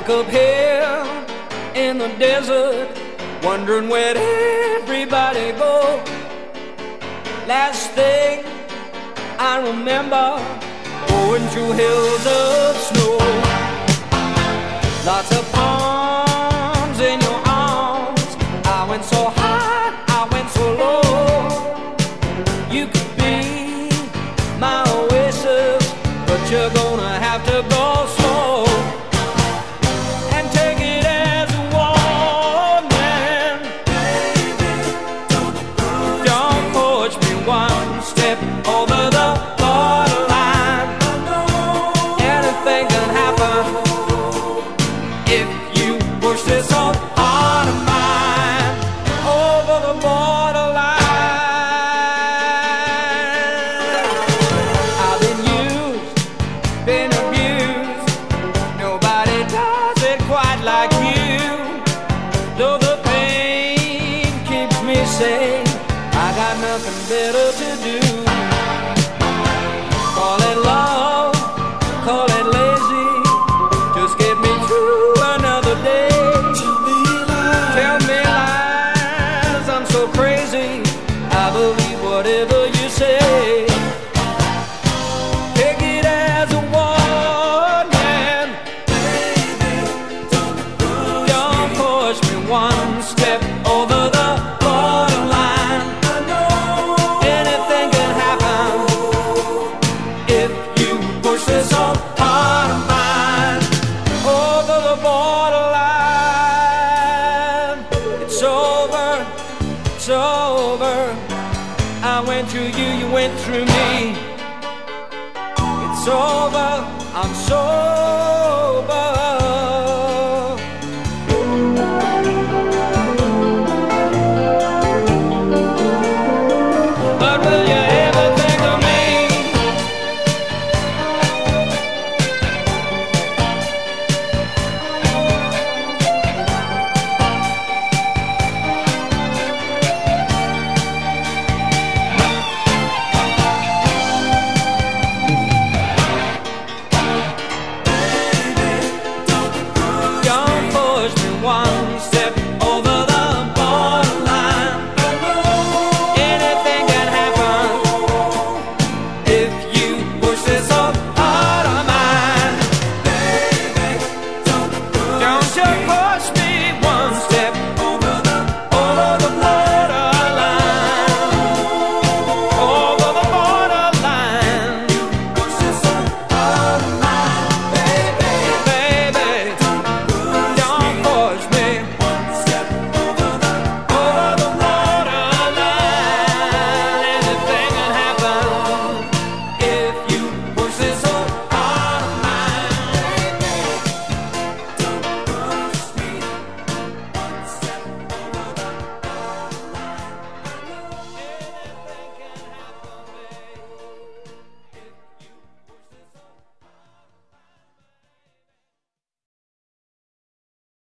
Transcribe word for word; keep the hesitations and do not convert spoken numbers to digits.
stuck up here in the desert, wondering where'd everybody go. Last thing I remember, going through hills of snow. Lots of palms in your arms. I went so high, I went so low. You could be my oasis, but you're gonna have to go slow. And take it as a warning. Don't push me one step over the borderline. Anything can happen if you push this on heart of mine over the borderline. I've been used, been abused. Nobody does it quite like you. Though the pain keeps me sane, I got nothing better to do. Call it love, call it lazy, just get me through another day. Tell me lies, I'm so crazy, I believe whatever you say. Take it as a warning. Don't push me one step over the borderline. Anything can happen if you push this on heart of mine over the borderline. It's over, it's over. I went through you, you went through me. It's over, I'm so